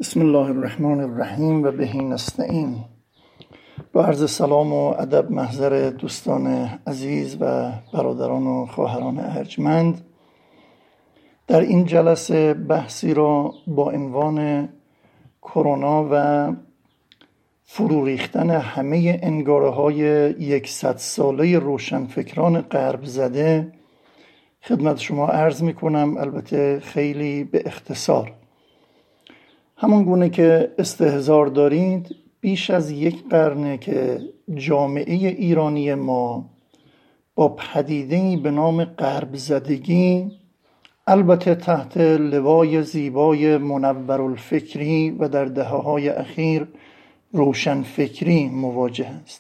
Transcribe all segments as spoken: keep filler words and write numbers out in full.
بسم الله الرحمن الرحیم و به نستعین. با عرض سلام و ادب محضر دوستان عزیز و برادران و خواهران ارجمند، در این جلسه بحثی را با عنوان کرونا و فرو ریختن همه انگاره‌های یکصد ساله روشنفکران غرب زده خدمت شما عرض می کنم، البته خیلی به اختصار. همون گونه که استحضار دارید، بیش از یک قرنه که جامعه ایرانی ما با پدیده‌ای به نام غرب زدگی، البته تحت لوای زیبای منورالفکری و در دهه‌های اخیر روشنفکری مواجه است.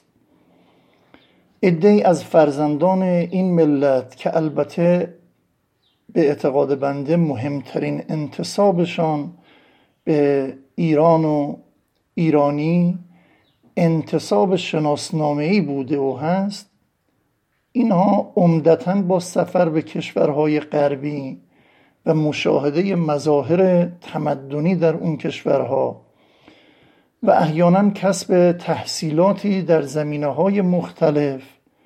عده‌ای از فرزندان این ملت که البته به اعتقاد بنده مهمترین انتسابشان به ایران و ایرانی انتساب شناسنامه‌ای بوده و هست، اینها عمدتاً با سفر به کشورهای غربی و مشاهده مظاهر تمدنی در اون کشورها و احیانا کسب تحصیلاتی در زمینه‌های مختلف،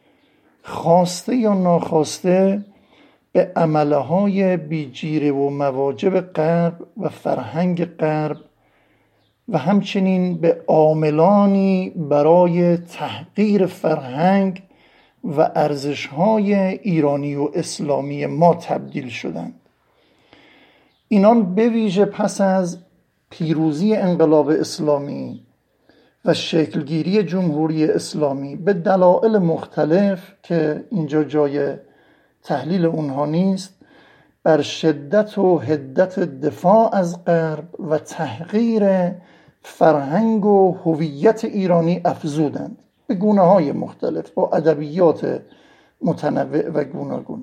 خواسته یا ناخواسته به عمله‌های بیجیره و مواجب غرب و فرهنگ غرب و همچنین به عاملانی برای تحقیر فرهنگ و ارزش‌های ایرانی و اسلامی ما تبدیل شدند. اینان به ویژه پس از پیروزی انقلاب اسلامی و شکلگیری جمهوری اسلامی به دلایل مختلف که اینجا جای تحلیل اونها نیست، بر شدت و حدت دفاع از غرب و تحقیر فرهنگ و هویت ایرانی افزودند به گونه‌های مختلف با ادبیات متنوع و گوناگون.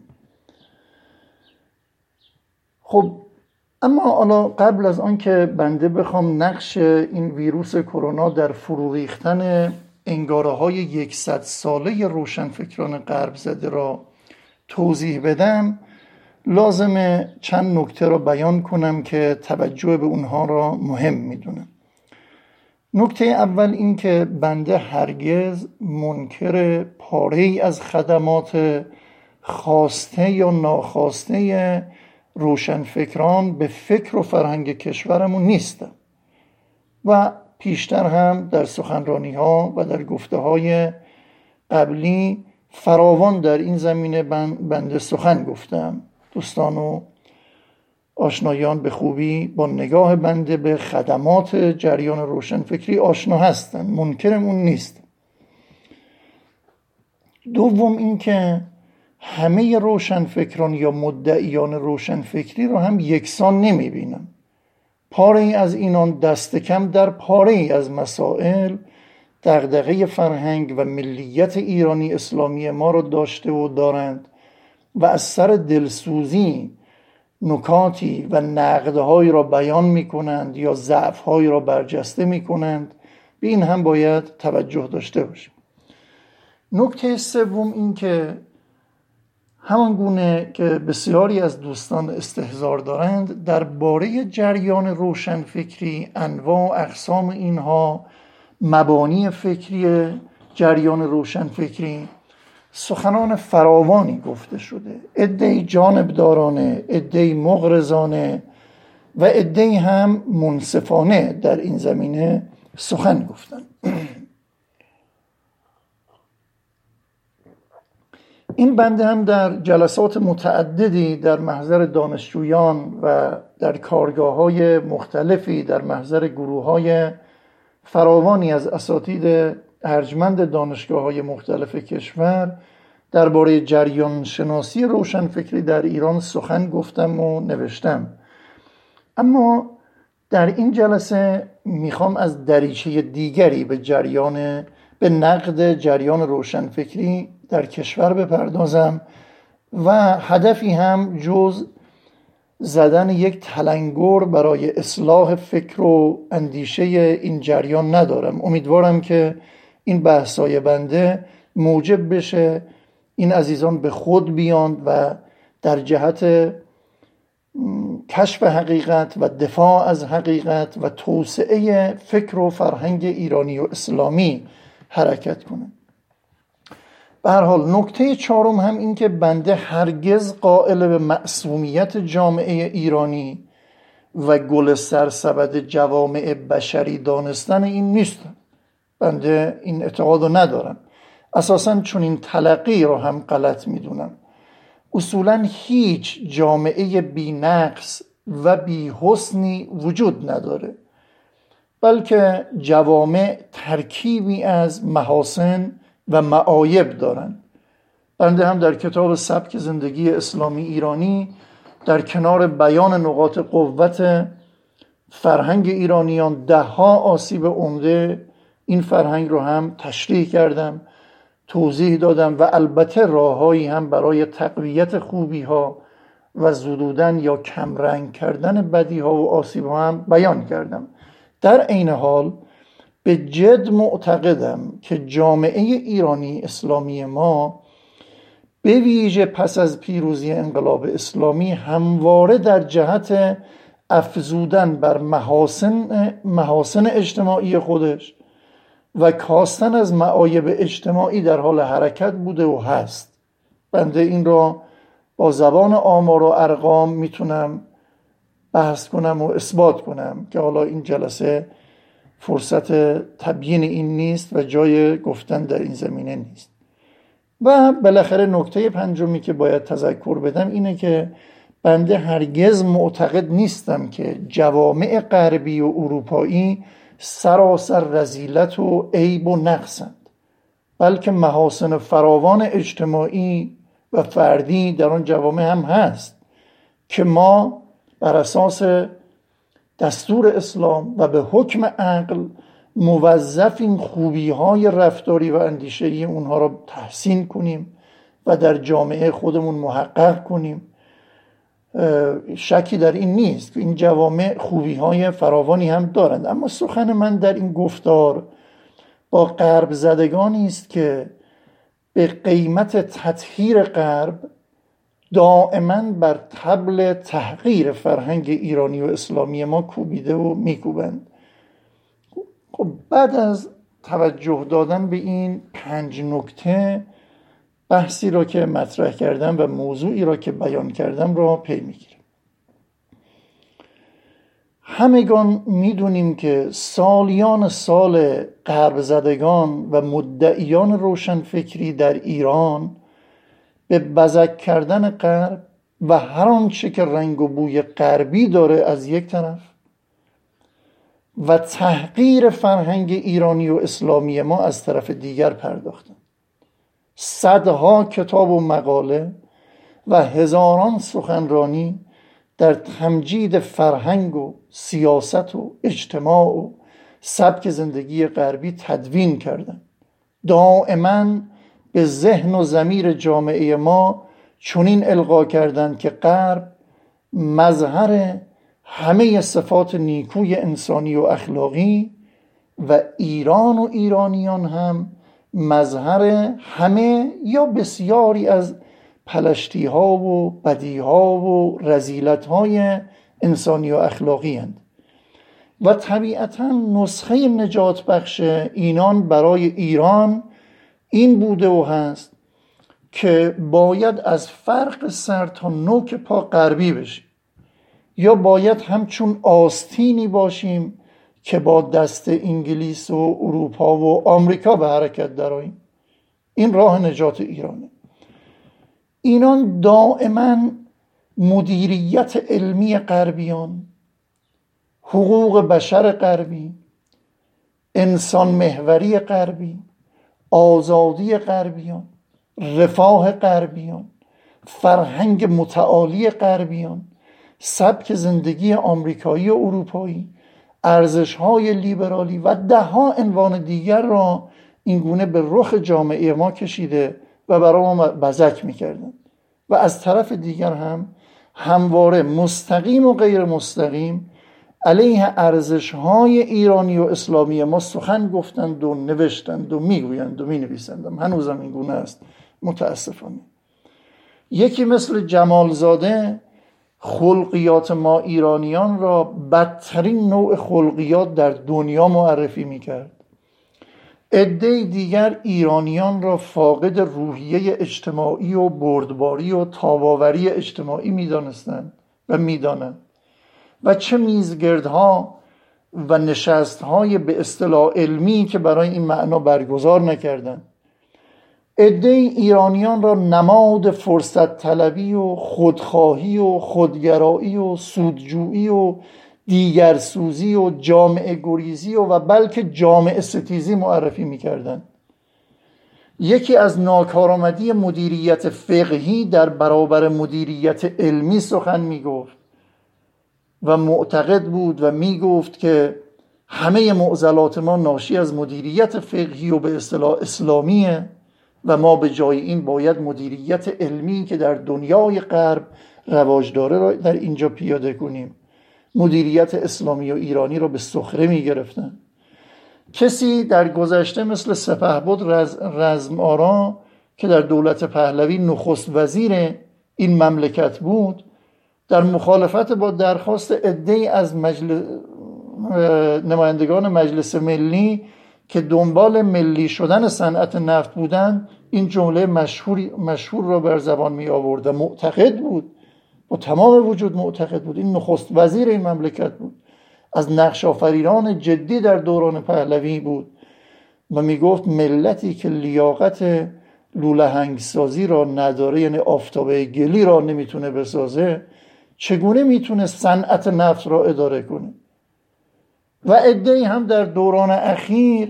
خب اما حالا قبل از آن که بنده بخوام نقش این ویروس کرونا در فرو ریختن انگاره‌های یکصد ساله روشنفکران غرب زده را توضیح بدم، لازمه چند نکته را بیان کنم که توجه به اونها را مهم میدونم. نکته اول این که بنده هرگز منکر پاره‌ای از خدمات خواسته یا ناخواسته روشنفکران به فکر و فرهنگ کشورمون نیستم و پیشتر هم در سخنرانی‌ها و در گفته‌های قبلی فراوان در این زمینه بنده سخن گفتم. دوستان و آشنایان به خوبی با نگاه بنده به خدمات جریان روشنفکری آشنا هستند، منکرم اون نیست. دوم این که همه روشنفکران یا مدعیان روشنفکری رو هم یکسان نمیبینم. پاره ای از اینان دست کم در پاره ای از مسائل دغدغه فرهنگ و ملیت ایرانی اسلامی ما را داشته و دارند و از سر دلسوزی نکاتی و نقدهایی را بیان می کنند یا ضعفهایی را برجسته می کنند. به این هم باید توجه داشته باشیم. نکته سوم این که همان گونه که بسیاری از دوستان استحضار دارند، درباره جریان روشنفکری، انواع و اقسام اینها، مبانی فکری جریان روشنفکری سخنان فراوانی گفته شده. عده‌ای جانبدارانه، عده‌ای مغرضانه و عده‌ای هم منصفانه در این زمینه سخن گفتند. این بنده هم در جلسات متعددی در محضر دانشجویان و در کارگاه‌های مختلفی در محضر گروه‌های فراوانی از اساتید ارجمند دانشگاه‌های مختلف کشور درباره جریان شناسی روشنفکری در ایران سخن گفتم و نوشتم. اما در این جلسه میخوام از دریچه دیگری به جریان به نقد جریان روشنفکری در کشور بپردازم و هدفی هم جز زدن یک تلنگر برای اصلاح فکر و اندیشه این جریان ندارم. امیدوارم که این بحثای بنده موجب بشه این عزیزان به خود بیاند و در جهت کشف حقیقت و دفاع از حقیقت و توسعه فکر و فرهنگ ایرانی و اسلامی حرکت کنه. به هر حال نکته چهارم هم این که بنده هرگز قائل به معصومیت جامعه ایرانی و گل سرسبد جوامع بشری دانستن این نیستم. بنده این اعتقاد رو ندارم. اساساً چون این تلقی رو هم غلط میدونم. اصولاً هیچ جامعه بی نقص و بی حسنی وجود نداره، بلکه جوامع ترکیبی از محاسن و معایب دارن. بنده هم در کتاب سبک زندگی اسلامی ایرانی در کنار بیان نقاط قوت فرهنگ ایرانیان ده ها آسیب عمده این فرهنگ رو هم تشریح کردم، توضیح دادم و البته راههایی هم برای تقویت خوبی ها و زدودن یا کمرنگ کردن بدی ها و آسیب ها هم بیان کردم. در عین حال به جد معتقدم که جامعه ایرانی اسلامی ما به ویژه پس از پیروزی انقلاب اسلامی همواره در جهت افزودن بر محاسن, محاسن اجتماعی خودش و کاستن از معایب اجتماعی در حال حرکت بوده و هست. بنده این را با زبان آمار و ارقام میتونم بحث کنم و اثبات کنم که حالا این جلسه فرصت تبیین این نیست و جای گفتن در این زمینه نیست. و بالاخره نکته پنجمی که باید تذکر بدم اینه که بنده هرگز معتقد نیستم که جوامع غربی و اروپایی سراسر رذیلت و عیب و نقصند، بلکه محاسن فراوان اجتماعی و فردی در آن جوامع هم هست که ما بر اساس دستور اسلام و به حکم عقل موظفیم خوبی‌های رفتاری و اندیشه‌ای اونها را تحسین کنیم و در جامعه خودمون محقق کنیم. شکی در این نیست که این جوامع خوبی‌های فراوانی هم دارند، اما سخن من در این گفتار با غرب زدگانی است که به قیمت تطهیر غرب دائما بر طبل تحقیر فرهنگ ایرانی و اسلامی ما کوبیده و میکوبند. خب بعد از توجه دادن به این پنج نکته بحثی را که مطرح کردم و موضوعی را که بیان کردم را پی میگیرم. همگان میدونیم که سالیان سال غرب زدگان و مدعیان روشنفکری در ایران به بزک کردن غرب و هر آنچه که رنگ و بوی غربی داره از یک طرف و تحقیر فرهنگ ایرانی و اسلامی ما از طرف دیگر پرداختن. صدها کتاب و مقاله و هزاران سخنرانی در تمجید فرهنگ و سیاست و اجتماع و سبک زندگی غربی تدوین کردند. دائما به ذهن و ضمیر جامعه ما چنین القا کردند که غرب مظهر همه صفات نیکوی انسانی و اخلاقی و ایران و ایرانیان هم مظهر همه یا بسیاری از پلشتی ها و بدی ها و رذیلت های انسانی و اخلاقی هستند و طبیعتا نسخه نجات بخش اینان برای ایران این بوده و هست که باید از فرق سر تا نوک پا غربی بشیم یا باید همچون آستینی باشیم که با دست انگلیس و اروپا و آمریکا به حرکت درآییم. این راه نجات ایرانه. اینان دائما مدیریت علمی غربیان، حقوق بشر غربی، انسان محوری غربی، آزادی غربیان، رفاه غربیان، فرهنگ متعالی غربیان، سبک زندگی آمریکایی و اروپایی، ارزش‌های لیبرالی و ده ها عنوان دیگر را اینگونه به رخ جامعه ما کشیده و برای ما بزک می‌کردند و از طرف دیگر هم همواره مستقیم و غیر مستقیم علیه ارزش‌های ایرانی و اسلامی ما سخن گفتند و نوشتند و میگویند و مینویسند. هنوزم اینگونه است متاسفانه. یکی مثل جمالزاده خلقیات ما ایرانیان را بدترین نوع خلقیات در دنیا معرفی میکرد. عده دیگر ایرانیان را فاقد روحیه اجتماعی و بردباری و تاباوری اجتماعی میدانستند و میدانند و چه میزگردها و نشستهای به اصطلاح علمی که برای این معنا برگزار نکردند. عده ایرانیان را نماد فرصت طلبی و خودخواهی و خودگرایی و سودجویی و دیگرسوزی و جامعه گریزی و, و بلکه جامعه ستیزی معرفی می‌کردند. یکی از ناکارآمدی مدیریت فقهی در برابر مدیریت علمی سخن می‌گفت و معتقد بود و می‌گفت که همه معضلات ما ناشی از مدیریت فقهی و به اصطلاح اسلامیه و ما به جای این باید مدیریت علمی که در دنیای غرب رواج داره را در اینجا پیاده کنیم. مدیریت اسلامی و ایرانی را به سخره می گرفتن. کسی در گذشته مثل سپهبد رز، رزم آرا که در دولت پهلوی نخست وزیر این مملکت بود، در مخالفت با درخواست عده‌ای از مجلس نمایندگان مجلس ملی که دنبال ملی شدن صنعت نفت بودند این جمله مشهور مشهور را بر زبان می آورد و معتقد بود، با تمام وجود معتقد بود، این نخست وزیر این مملکت بود، از نقش آفرینان جدی در دوران پهلوی بود و می گفت ملتی که لیاقت لولهنگ سازی را نداره، یعنی آفتابه گلی را نمیتونه بسازه، چگونه میتونه صنعت نفت را اداره کنه؟ و عده‌ای هم در دوران اخیر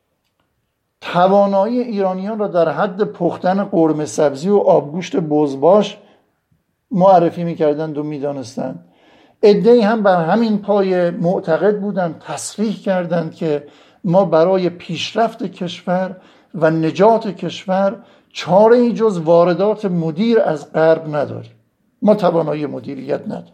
توانایی ایرانیان را در حد پختن قرمه سبزی و آبگوشت بزباش معرفی میکردند و میدانستند. عده‌ای هم بر همین پایه معتقد بودند، تصریح کردند که ما برای پیشرفت کشور و نجات کشور چاره ای جز واردات مدیر از غرب نداریم، ما توانایی مدیریت نداریم.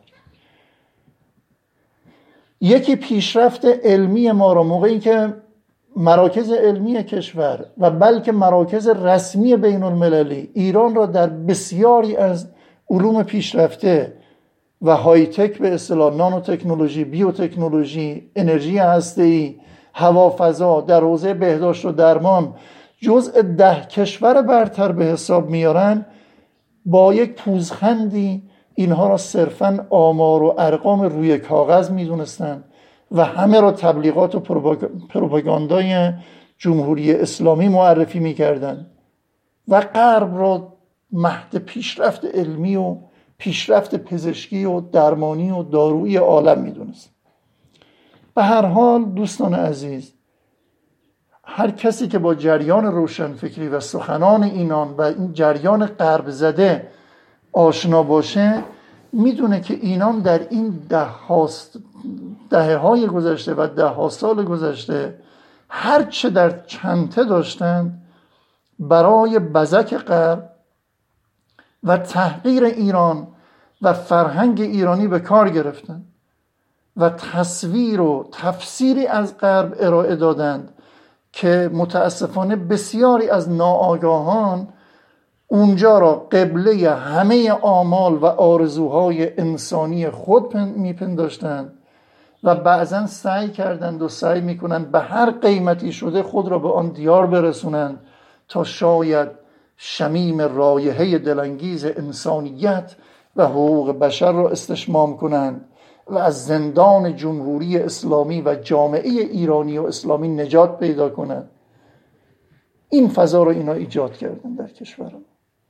یکی پیشرفت علمی ما را موقعی که مراکز علمی کشور و بلکه مراکز رسمی بین المللی ایران را در بسیاری از علوم پیشرفته و های تک به اصطلاح نانو تکنولوژی، بیو تکنولوژی، انرژی هسته‌ای، هوا فضا، در حوزه بهداشت و درمان جزء ده کشور برتر به حساب میارن، با یک پوزخندی اینها را صرفاً آمار و ارقام روی کاغذ میدونستند و همه را تبلیغات و پروپاگاندای جمهوری اسلامی معرفی میکردند و غرب را مهد پیشرفت علمی و پیشرفت پزشکی و درمانی و دارویی عالم میدونست. به هر حال دوستان عزیز، هر کسی که با جریان روشنفکری و سخنان اینان و این جریان غرب زده آشنا باشه میدونه که اینان در این ده هاست دهه های گذشته و ده ها سال گذشته هر چه در چنته داشتند برای بزک غرب و تحقیر ایران و فرهنگ ایرانی به کار گرفتند و تصویر و تفسیری از غرب ارائه دادند که متاسفانه بسیاری از ناآگاهان اونجا را قبله همه آمال و آرزوهای انسانی خود میپنداشتند و بعضا سعی کردند و سعی میکنند به هر قیمتی شده خود را به آن دیار برسونند تا شاید شمیم رایحه دلانگیز انسانیت و حقوق بشر را استشمام کنند و از زندان جمهوری اسلامی و جامعه ایرانی و اسلامی نجات پیدا کنند. این فضا را اینا ایجاد کردن در کشورم.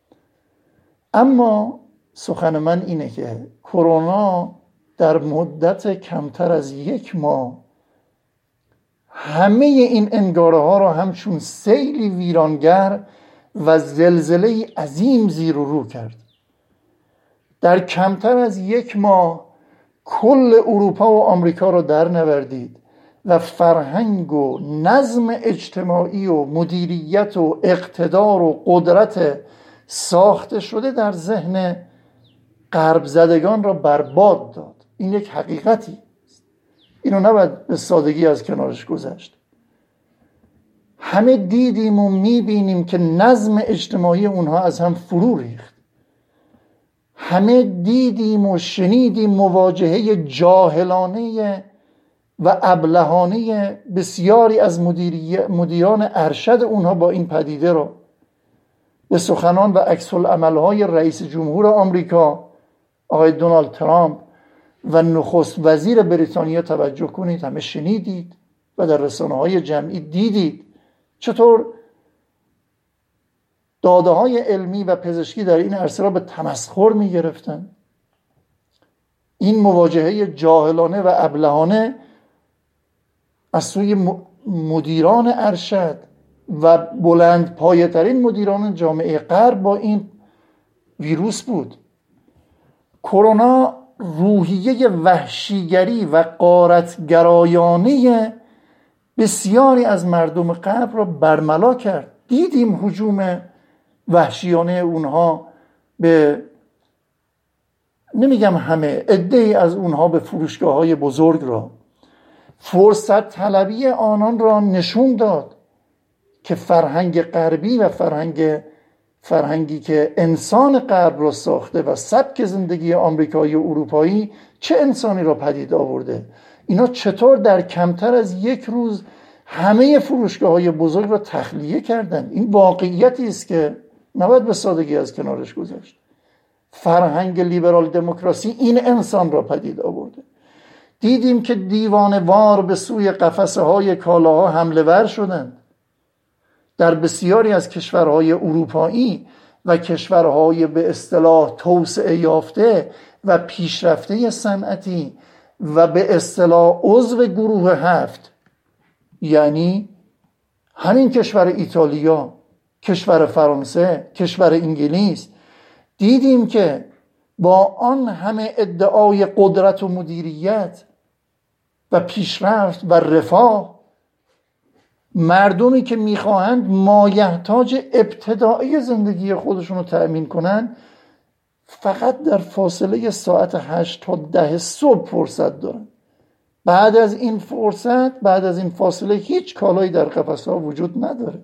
اما سخن من اینه که کرونا در مدت کمتر از یک ماه همه این انگاره ها را همچون سیلی ویرانگر و زلزله عظیم زیر و رو کرد. در کمتر از یک ماه کل اروپا و آمریکا را در نوردید و فرهنگ و نظم اجتماعی و مدیریت و اقتدار و قدرت ساخته شده در ذهن غرب زدگان را برباد داد. این یک حقیقتی است، اینو نباید به سادگی از کنارش گذشت. همه دیدیم و میبینیم که نظم اجتماعی اونها از هم فرو ریخت. همه دیدیم و شنیدیم مواجهه جاهلانه و ابلهانه بسیاری از مدیران ارشد اونها با این پدیده رو. به سخنان و عکس العمل‌های رئیس جمهور آمریکا آقای دونالد ترامپ و نخست وزیر بریتانیا توجه کنید، همه شنیدید و در رسانه‌های جمعی دیدید چطور داده های علمی و پزشکی در این عرصه را به تمسخر می گرفتن. این مواجهه جاهلانه و ابلهانه از سوی مدیران ارشد و بلند پایه ترین مدیران جامعه غرب با این ویروس بود. کرونا روحیه وحشیگری و غارتگرایانه بسیاری از مردم غرب را برملا کرد. دیدیم هجوم وحشیانه اونها به، نمیگم همه، عده‌ای از اونها به فروشگاه‌های بزرگ را. فرصت طلبی آنان را نشون داد که فرهنگ غربی و فرهنگ فرهنگی که انسان غرب را ساخته و سبک زندگی آمریکایی و اروپایی چه انسانی را پدید آورده. اینا چطور در کمتر از یک روز همه فروشگاه‌های بزرگ را تخلیه کردند. این واقعیتی است که نباید به سادگی از کنارش گذاشت. فرهنگ لیبرال دموکراسی این انسان را پدید آورده. دیدیم که دیوانه‌وار به سوی قفسه های کالاها حمله ور شدند. در بسیاری از کشورهای اروپایی و کشورهای به اصطلاح توسعه یافته و پیشرفته صنعتی و به اصطلاح عضو گروه هفت، یعنی همین کشور ایتالیا، کشور فرانسه، کشور انگلیس، دیدیم که با آن همه ادعای قدرت و مدیریت و پیشرفت و رفاه، مردمی که میخواهند مایحتاج ابتدایی زندگی خودشون رو تأمین کنن فقط در فاصله ساعت هشت تا ده صبح فرصت دارن. بعد از این فرصت، بعد از این فاصله هیچ کالایی در قفس‌ها وجود نداره.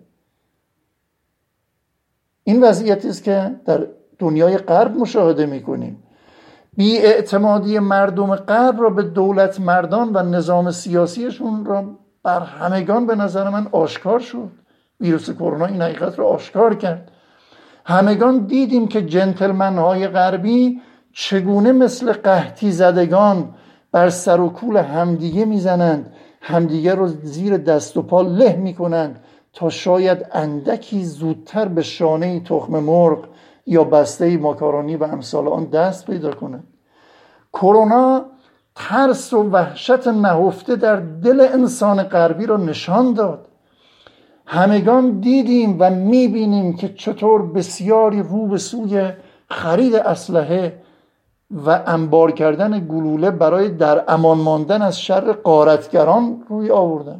این وضعیتی است که در دنیای غرب مشاهده میکنیم. بی‌اعتمادی مردم غرب را به دولت مردان و نظام سیاسیشون را بر همگان به نظر من آشکار شد. ویروس کرونا این حقیقت را آشکار کرد. همگان دیدیم که جنتلمن های غربی چگونه مثل قحطی زدگان بر سر و کول همدیگه میزنند، همدیگه رو زیر دست و پا له میکنند تا شاید اندکی زودتر به شانه تخم مرغ یا بسته ماکارونی و امثال آن دست پیدا کنند. کرونا ترس و وحشت نهفته در دل انسان غربی را نشان داد. همگان دیدیم و میبینیم که چطور بسیاری رو به سوی خرید اسلحه و انبار کردن گلوله برای در امان ماندن از شر غارتگران روی آوردن.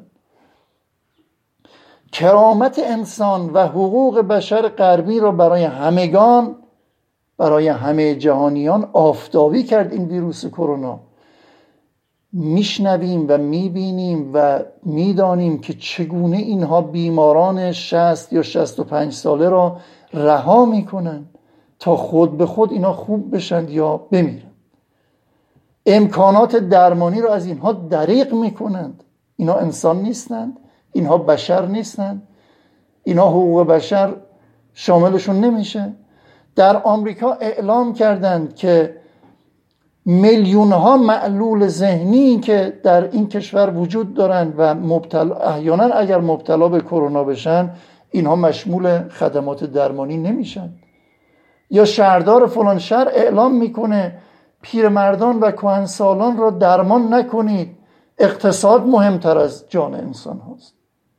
کرامت انسان و حقوق بشر غربی را برای همگان، برای همه جهانیان آفتابی کرد این ویروس کرونا. میشنویم و میبینیم و میدانیم که چگونه اینها بیماران شصت یا شصت و پنج ساله را رها میکنن تا خود به خود اینا خوب بشن یا بمیرن. امکانات درمانی را از اینها دریغ میکنند. اینا انسان نیستند، اینها بشر نیستند، اینا حقوق بشر شاملشون نمیشه. در آمریکا اعلام کردند که میلیون ها معلول ذهنی که در این کشور وجود دارند و مبتلا، احیانا اگر مبتلا به کرونا بشن اینها مشمول خدمات درمانی نمیشن. یا شهردار فلان شهر اعلام میکنه پیرمردان و کهنسالان را درمان نکنید، اقتصاد مهمتر از جان انسان هاست.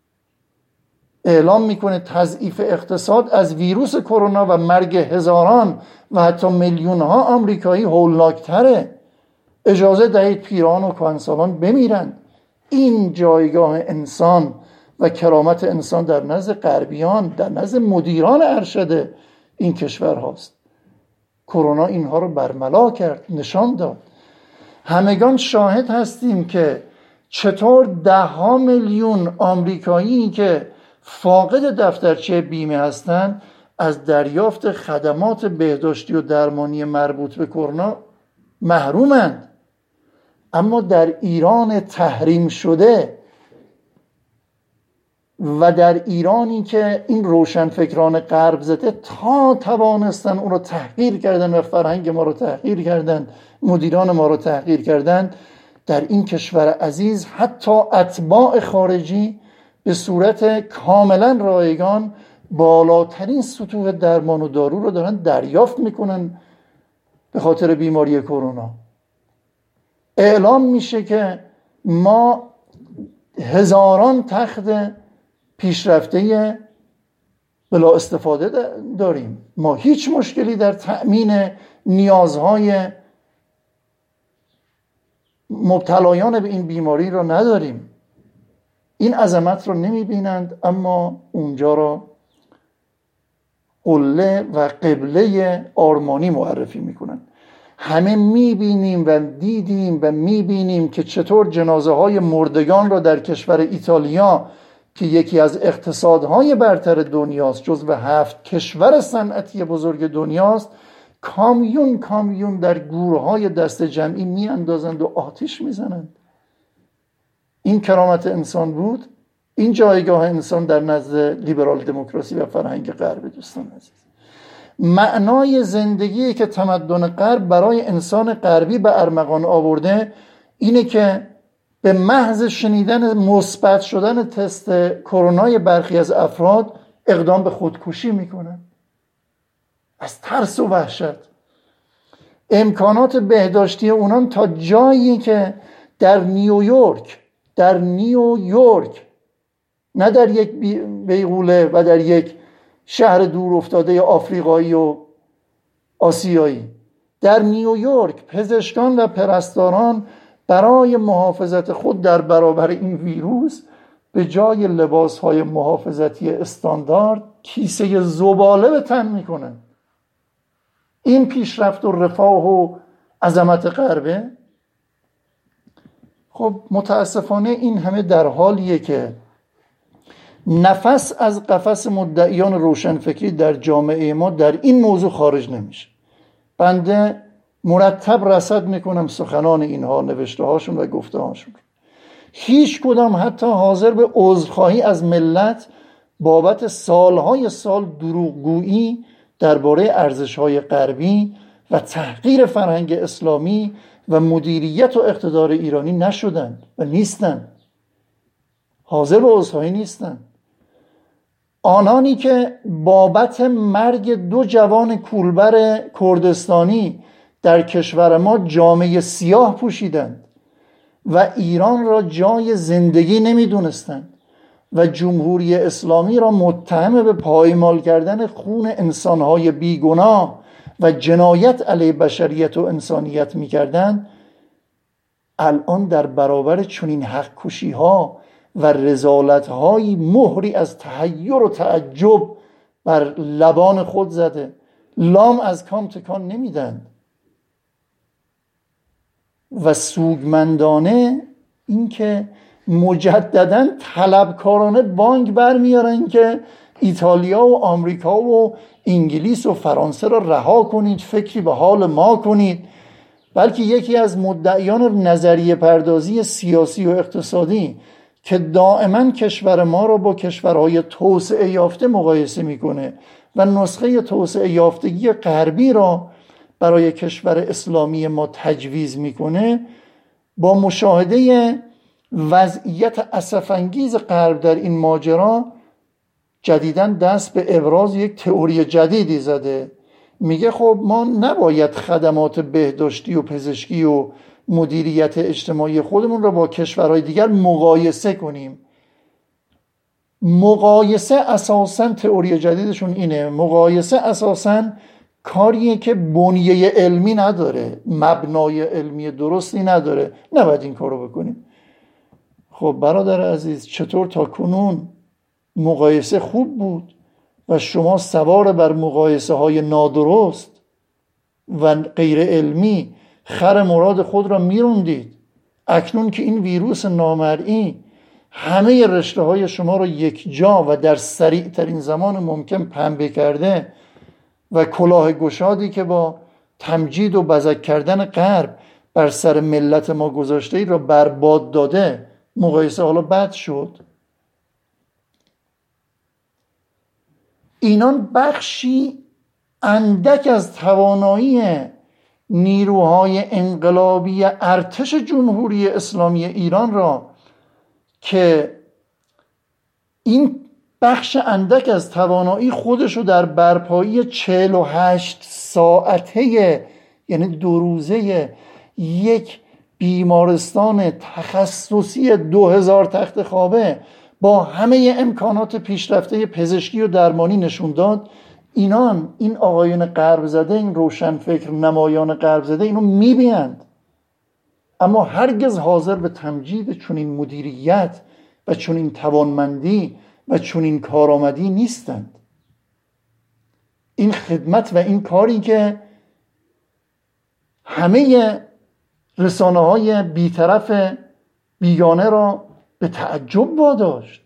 اعلام میکنه تضعیف اقتصاد از ویروس کرونا و مرگ هزاران و حتی میلیون ها آمریکایی هولناکتره. اجازه دهید پیران و کهنسالان بمیرند. این جایگاه انسان و کرامت انسان در نزد غربیان، در نزد مدیران ارشد این کشور هاست. کرونا اینها رو برملا کرد، نشان داد. همگان شاهد هستیم که چطور ده ها میلیون آمریکایی که فاقد دفترچه بیمه هستند از دریافت خدمات بهداشتی و درمانی مربوط به کرونا محرومند. اما در ایران تحریم شده و در ایرانی که این روشنفکران غرب زده تا توانستن اون رو تحقیر کردن و فرهنگ ما رو تحقیر کردن، مدیران ما رو تحقیر کردن، در این کشور عزیز حتی اتباع خارجی به صورت کاملا رایگان بالاترین سطوح درمان و دارو رو دارن دریافت میکنن به خاطر بیماری کرونا. اعلام میشه که ما هزاران تخت پیشرفته بلا استفاده داریم، ما هیچ مشکلی در تأمین نیازهای مبتلایان به این بیماری را نداریم. این عظمت را نمیبینند، اما اونجا را قله و قبله آرمانی معرفی میکنن. همه میبینیم و دیدیم و میبینیم که چطور جنازه های مردگان را در کشور ایتالیا که یکی از اقتصادهای برتر دنیاست، جزو هفت کشور صنعتی بزرگ دنیاست، کامیون کامیون در گورهای دست جمعی میاندازند و آتش میزنند. این کرامت انسان بود؟ این جایگاه انسان در نزد لیبرال دموکراسی و فرهنگ غرب؟ دوستان عزیز، معنای زندگی که تمدن غرب برای انسان غربی به ارمغان آورده اینه که به محض شنیدن مثبت شدن تست کرونای برخی از افراد اقدام به خودکشی میکنن از ترس و وحشت. امکانات بهداشتی اونان تا جایی که در نیویورک در نیویورک نه در یک بیغوله و در یک شهر دور افتاده آفریقایی و آسیایی، در نیویورک پزشکان و پرستاران برای محافظت خود در برابر این ویروس به جای لباسهای محافظتی استاندارد کیسه زباله به تن میکنن. این پیشرفت و رفاه و عظمت غربه. خب متاسفانه این همه در حالیه که نفس از قفس مدعیان روشنفکری در جامعه ما در این موضوع خارج نمیشه. بنده مرتب رصد میکنم سخنان اینها، نوشته هاشون و گفته هاشون. هیچ کدام حتی حاضر به عذرخواهی از ملت بابت سالهای سال دروغگویی درباره ارزش‌های غربی و تحقیر فرهنگ اسلامی و مدیریت و اقتدار ایرانی نشدند و نیستند. حاضر به عذرخواهی نیستند. آنانی که بابت مرگ دو جوان کولبر کردستانی در کشور ما جامعه سیاه پوشیدند و ایران را جای زندگی نمیدونستند و جمهوری اسلامی را متهم به پایمال کردن خون انسانهای بیگناه و جنایت علیه بشریت و انسانیت میکردند، الان در برابر چنین حق کشی ها و رذالت های مهری از تحیر و تعجب بر لبان خود زده، لام از کام تکان نمیدن و سوگمندانه اینکه مجددا طلبکارانه بانگ برمیارن که ایتالیا و آمریکا و انگلیس و فرانسه را رها کنید، فکری به حال ما کنید. بلکه یکی از مدعیان نظریه پردازی سیاسی و اقتصادی که دائما کشور ما را با کشورهای توسعه یافته مقایسه میکنه و نسخه توسعه یافتگی غربی را برای کشور اسلامی ما تجویز میکنه، با مشاهده وضعیت اسف‌انگیز غرب در این ماجرا جدیداً دست به ابراز یک تئوری جدیدی زده. میگه خب ما نباید خدمات بهداشتی و پزشکی و مدیریت اجتماعی خودمون رو با کشورهای دیگر مقایسه کنیم. مقایسه اساساً تئوری جدیدشون اینه، مقایسه اساساً کاریه که بنیه علمی نداره، مبنای علمی درستی نداره، نباید این کارو بکنیم. خب برادر عزیز، چطور تا کنون مقایسه خوب بود و شما سوار بر مقایسه های نادرست و غیر علمی خر مراد خود را میروندید؟ اکنون که این ویروس نامرئی همه رشته های شما رو یک جا و در سریع ترین زمان ممکن پنبه کرده و کلاه گشادی که با تمجید و بزک کردن غرب بر سر ملت ما گذاشته ای را برباد داده، مقایسه حالا بد شد. اینان بخشی اندک از توانایی نیروهای انقلابی ارتش جمهوری اسلامی ایران را که این بخش اندک از توانایی خودشو در برپایی چهل و هشت ساعته، یعنی دو روزه، یک بیمارستان تخصصی دو هزار تخت خوابه با همه امکانات پیشرفته پزشکی و درمانی نشون داد. اینان، این آقایون غرب زده، این روشنفکر نمایان غرب زده اینو میبینند، اما هرگز حاضر به تمجید چنین مدیریت و چنین توانمندی و چنین کارآمدی نیستند. این خدمت و این کاری که همه رسانه های بیطرف بیگانه را به تعجب واداشت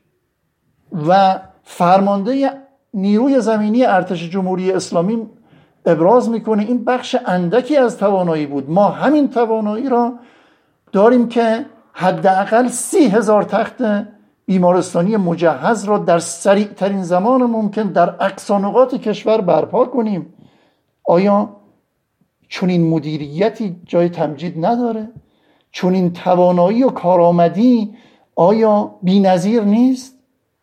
و فرمانده نیروی زمینی ارتش جمهوری اسلامی ابراز میکنه این بخش اندکی از توانایی بود. ما همین توانایی را داریم که حداقل سی هزار تخت بیمارستانی مجهز را در سریع ترین زمان ممکن در اقصا نقاط کشور برپا کنیم. آیا چنین مدیریتی جای تمجید نداره؟ چنین توانایی و کارآمدی آیا بی‌نظیر نیست؟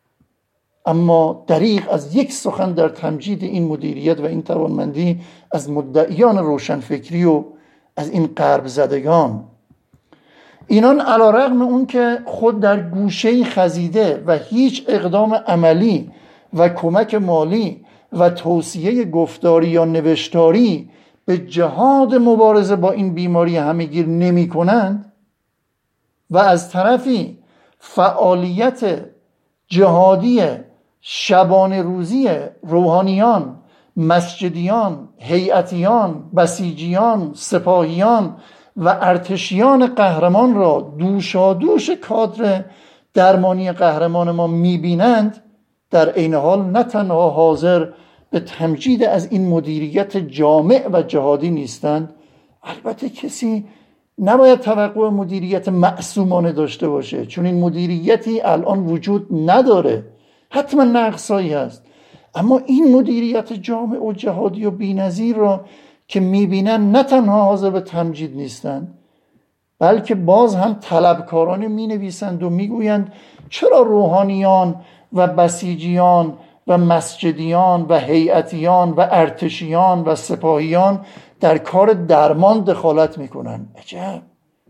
اما دریغ از یک سخن در تمجید این مدیریت و این توانمندی از مدعیان روشنفکری و از این غرب زدگان. اینان علی رغم اون که خود در گوشه‌ای خزیده و هیچ اقدام عملی و کمک مالی و توصیه گفتاری یا نوشتاری به جهاد مبارزه با این بیماری همه‌گیر نمی کنند و از طرفی فعالیت جهادی شبانه روزی روحانیان، مسجدیان، هیئتیان، بسیجیان، سپاهیان و ارتشیان قهرمان را دوشادوش کادر درمانی قهرمان ما میبینند، در عین حال نه تنها حاضر به تمجید از این مدیریت جامع و جهادی نیستند. البته کسی نباید توقع مدیریت معصومانه داشته باشه، چون این مدیریتی الان وجود نداره، حتما نقصایی هست، اما این مدیریت جامع و جهادی و بی‌نظیر را که میبینن نه تنها حاضر به تمجید نیستند، بلکه باز هم طلبکارانه مینویسند و میگویند چرا روحانیان و بسیجیان و مسجدیان و هیئتیان و ارتشیان و سپاهیان در کار درمان دخالت میکنن. عجب،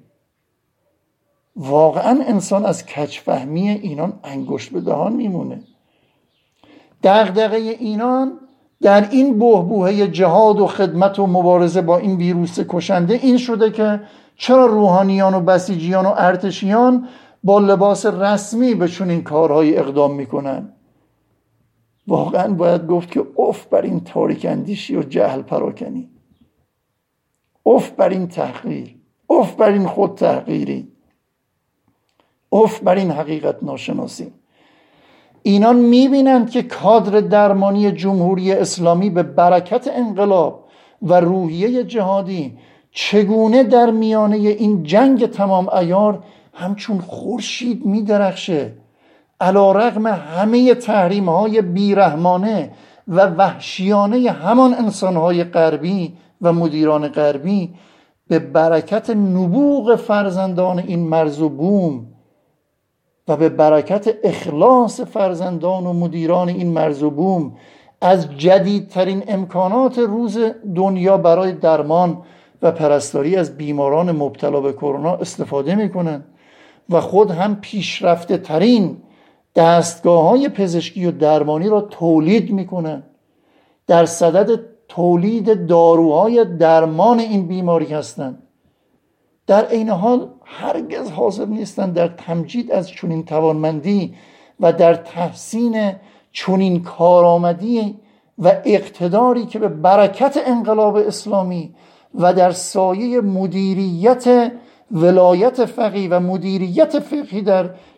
واقعا انسان از کج‌فهمی اینان انگشت به دهان میمونه. دغدغه اینان در این بحبوحه جهاد و خدمت و مبارزه با این ویروس کشنده این شده که چرا روحانیان و بسیجیان و ارتشیان با لباس رسمی به چنین کارهای اقدام میکنن. واقعا باید گفت که اف بر این تاریک اندیشی و جهل پراکنی، اف بر این تحقیر، اف بر این خود تحقیری، اف بر این حقیقت ناشناسی. اینان میبینند که کادر درمانی جمهوری اسلامی به برکت انقلاب و روحیه جهادی چگونه در میانه این جنگ تمام عیار همچون خورشید میدرخشه، علی رغم همه تحریم های بیرحمانه و وحشیانه همان انسان های غربی و مدیران غربی. به برکت نبوغ فرزندان این مرز و بوم و به برکت اخلاص فرزندان و مدیران این مرز و بوم از جدیدترین امکانات روز دنیا برای درمان و پرستاری از بیماران مبتلا به کرونا استفاده میکنند و خود هم پیشرفته ترین دستگاه های پزشکی و درمانی را تولید میکنند، در صدد تولید داروهای درمان این بیماری هستند. در عین حال هرگز حاضر نیستند در تمجید از چنین توانمندی و در تحسین چنین کارآمدی و اقتداری که به برکت انقلاب اسلامی و در سایه مدیریت ولایت فقیه و مدیریت فقهی در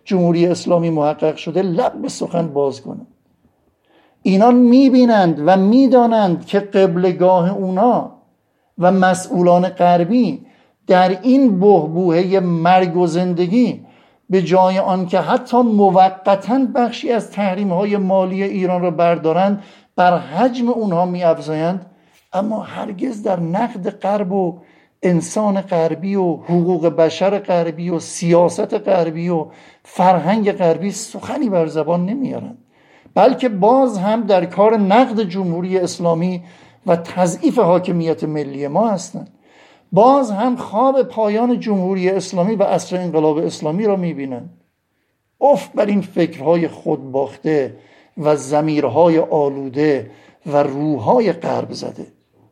جمهوری اسلامی محقق شده لب به سخن باز کنند. اینان میبینند و میدانند که قبلگاه اونا و مسئولان غربی در این بحبوحه مرگ و زندگی به جای آن که حتی موقتاً بخشی از تحریم‌های مالی ایران را بردارند بر حجم اونها می‌افزایند، اما هرگز در نقد غرب و انسان غربی و حقوق بشر غربی و سیاست غربی و فرهنگ غربی سخنی بر زبان نمیارند، بلکه باز هم در کار نقد جمهوری اسلامی و تضعیف حاکمیت ملی ما هستند. باز هم خواب پایان جمهوری اسلامی و عصر انقلاب اسلامی را میبینند. اف بر این فکرهای خودباخته و ضمیرهای آلوده و روحهای غرب زده.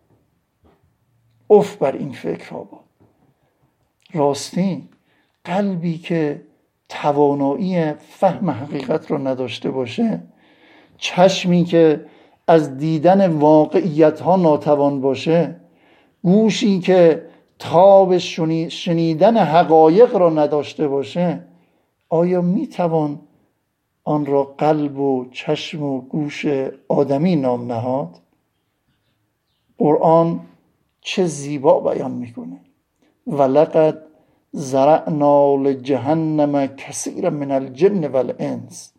اف بر این فکرها باد. راستی قلبی که توانایی فهم حقیقت را نداشته باشه، چشمی که از دیدن واقعیت ها ناتوان باشه، گوشی که تاب شنیدن حقایق را نداشته باشه، آیا میتوان آن را قلب و چشم و گوش آدمی نام نهاد؟ قرآن چه زیبا بیان میکنه: ولقد زرعنا لجهنم کثیرا من الجن والانس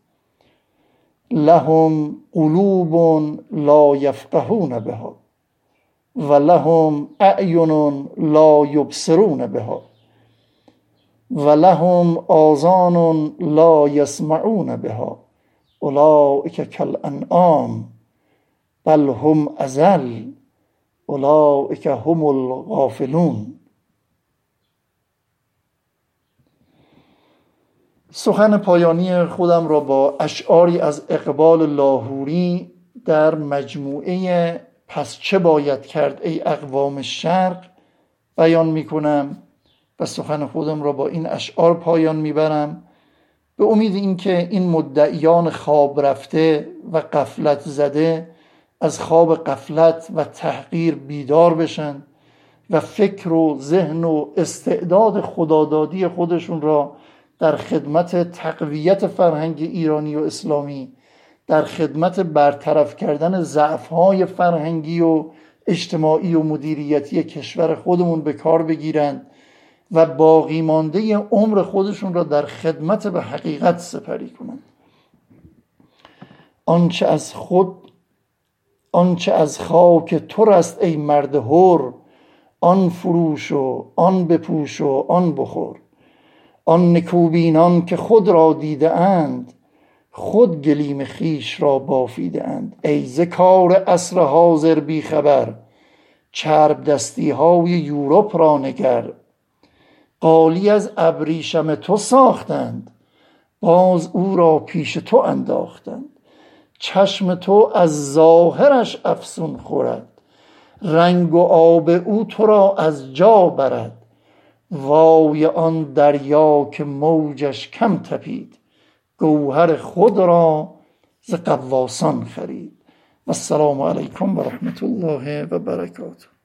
لهم قلوب لا یفقهون بها ولهم اعین لا یبصرون بها ولهم آذان لا یسمعون بها اولئک کالانعام بل هم اضل اولئک هم الغافلون. سخن پایانی خودم را با اشعاری از اقبال لاهوری در مجموعه پس چه باید کرد ای اقوام شرق بیان می کنم و سخن خودم را با این اشعار پایان می برم، به امید اینکه این مدعیان خواب رفته و غفلت زده از خواب غفلت و تحقیر بیدار بشن و فکر و ذهن و استعداد خدادادی خودشون را در خدمت تقویت فرهنگ ایرانی و اسلامی، در خدمت برطرف کردن ضعف‌های فرهنگی و اجتماعی و مدیریتی کشور خودمون به کار بگیرند و باقی مانده عمر خودشون را در خدمت به حقیقت سپری کنند. آنچه از خود آنچه از خاک تو رست ای مرد حر، آن فروش و آن بپوش و آن بخور. آن نکوبینان که خود را دیده اند، خود گلیم خیش را بافیده اند. ای ز کار عصر حاضر بی خبر، چرب دستی های یوروپ را نگر. قالی از ابریشم تو ساختند، باز او را پیش تو انداختند. چشم تو از ظاهرش افسون خورد، رنگ و آب او تو را از جا برد. وای آن دریا که موجش کم تپید، گوهر خود را ز غواصان خرید. و السلام علیکم و رحمت الله و برکاته.